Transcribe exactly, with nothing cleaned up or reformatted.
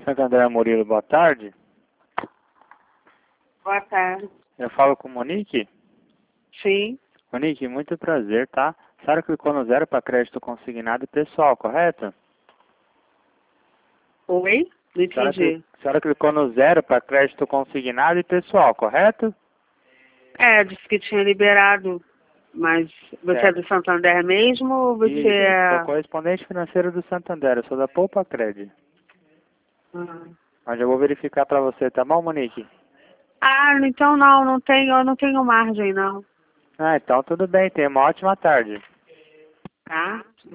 Santo André Murilo, boa tarde. Boa tarde. Eu falo com Monique. Sim. Monique, muito prazer, tá? A senhora clicou no zero para crédito consignado e pessoal, correto? Oi? Não A senhora, entendi. a senhora clicou no zero para crédito consignado e pessoal, correto? É, disse que tinha liberado, mas você Certo. é do Santander mesmo ou você Isso, é... sou correspondente financeiro do Santander, eu sou da Poupa Cred. Ah, Mas eu vou verificar para você, tá bom, Monique? Ah, então não, não tenho, eu não tenho margem não, Ah, então tudo bem, tenha uma ótima tarde. tá?